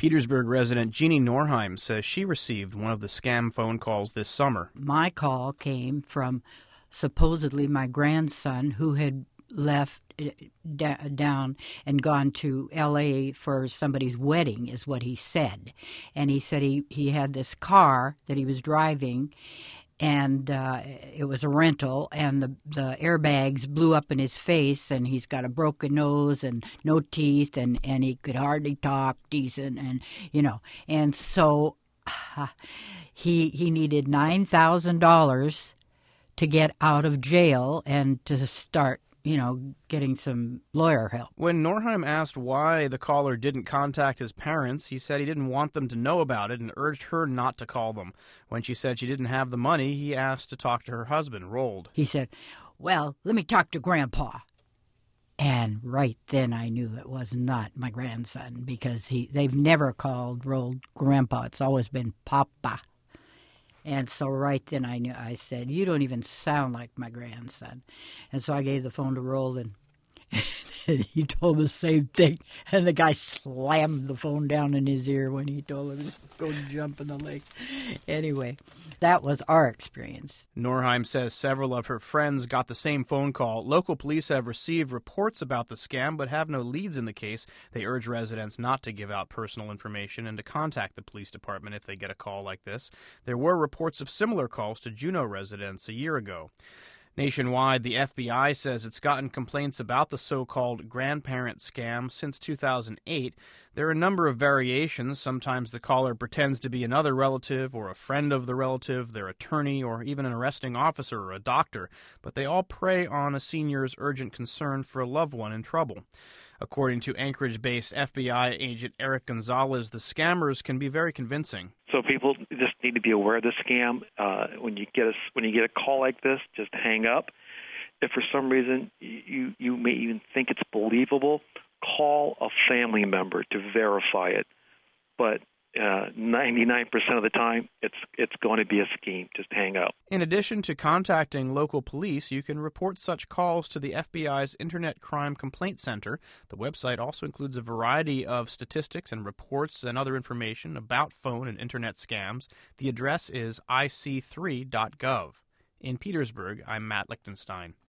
Petersburg resident Jeannie Norheim says she received one of the scam phone calls this summer. My call came from supposedly my grandson who had left down and gone to L.A. for somebody's wedding, is what he said. And he said he had this car that he was driving, and it was a rental, and the airbags blew up in his face, and he's got a broken nose and no teeth, and he could hardly talk decent, and so he needed $9,000 to get out of jail and to start getting some lawyer help. When Norheim asked why the caller didn't contact his parents, he said he didn't want them to know about it and urged her not to call them. When she said she didn't have the money, he asked to talk to her husband, Rold. He said, "Well, let me talk to Grandpa." And right then I knew it was not my grandson, because they've never called Rold Grandpa. It's always been Papa. And so right then I knew. I said, "You don't even sound like my grandson." And so I gave the phone to Rold, and he told the same thing. And the guy slammed the phone down in his ear when he told him to go jump in the lake. Anyway, that was our experience. Norheim says several of her friends got the same phone call. Local police have received reports about the scam but have no leads in the case. They urge residents not to give out personal information and to contact the police department if they get a call like this. There were reports of similar calls to Juneau residents a year ago. Nationwide, the FBI says it's gotten complaints about the so-called grandparent scam since 2008. There are a number of variations. Sometimes the caller pretends to be another relative or a friend of the relative, their attorney, or even an arresting officer or a doctor, but they all prey on a senior's urgent concern for a loved one in trouble. According to Anchorage-based FBI agent Eric Gonzalez, the scammers can be very convincing. So people just need to be aware of the scam. When you get a call like this, just hang up. If for some reason you may even think it's believable, call a family member to verify it. But 99% of the time, it's going to be a scheme. Just hang up. In addition to contacting local police, you can report such calls to the FBI's Internet Crime Complaint Center. The website also includes a variety of statistics and reports and other information about phone and Internet scams. The address is ic3.gov. In Petersburg, I'm Matt Lichtenstein.